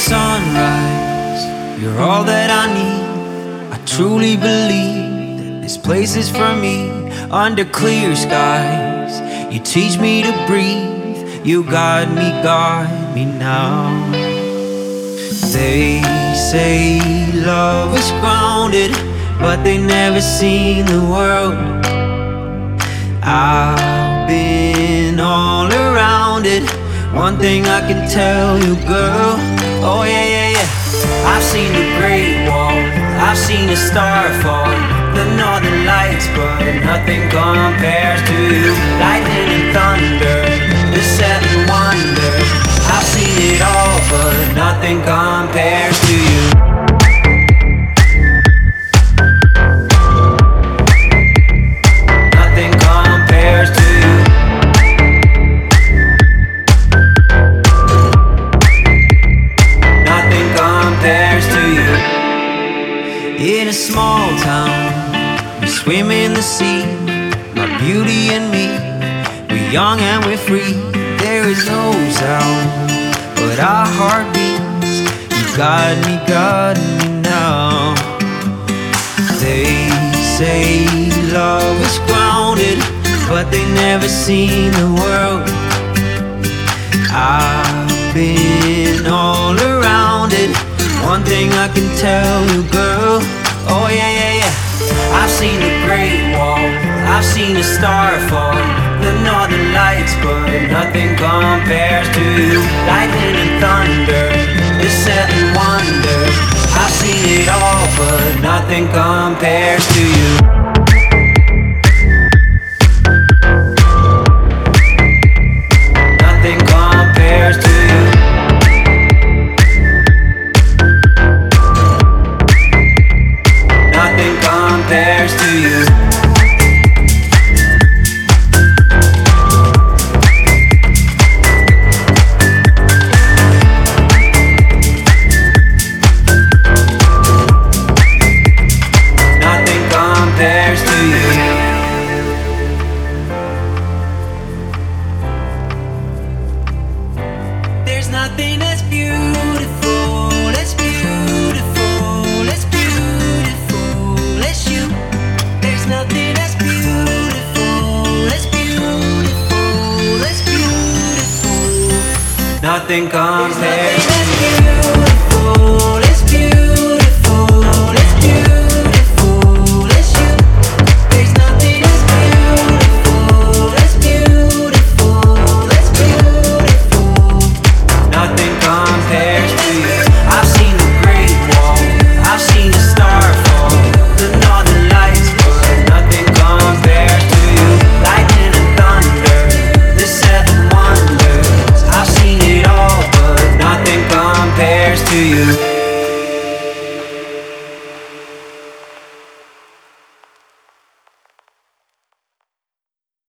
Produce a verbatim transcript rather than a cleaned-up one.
sunrise, you're all that I need. I truly believe that this place is for me. Under clear skies, you teach me to breathe. You guide me, guide me now. They say love is grounded, but they never seen the world. I've been all around it. One thing I can tell you, girl. Oh yeah, yeah, yeah. I've seen the Great Wall, I've seen a star fall, the northern lights, but nothing compares to you. Lightning and thunder, the seven wonders. I've seen it all, but nothing compares to you. Nothing compares to you. Nothing compares to you. In a small town, we swim in the sea, my beauty and me. We're young and we're free. There is no sound, but our heart beats. You guide me, guide me now. They say love is grounded, but they never seen the world. I've been all around it. One thing I can tell you, girl. Oh yeah, yeah, yeah. I've seen the Great Wall, I've seen a star fall, the northern lights, but nothing compares to you. Lightning and thunder, the seven wonders. I've seen it all, but nothing compares to you. Nothing compares to you. Nothing compares to you. Nothing compares to you. There's nothing as beautiful, as beautiful, as beautiful as you. There's nothing as beautiful, as beautiful, as beautiful. Nothing compares. There's nothing as beautiful, as beautiful, as beautiful as you. There's nothing as beautiful, as beautiful, as beautiful. Nothing compares to you. I've seen the Great Wall, I've seen the star fall, the northern lights, but nothing compares to you. Lightning and thunder, the seven wonders. I've seen it all, but nothing compares to you.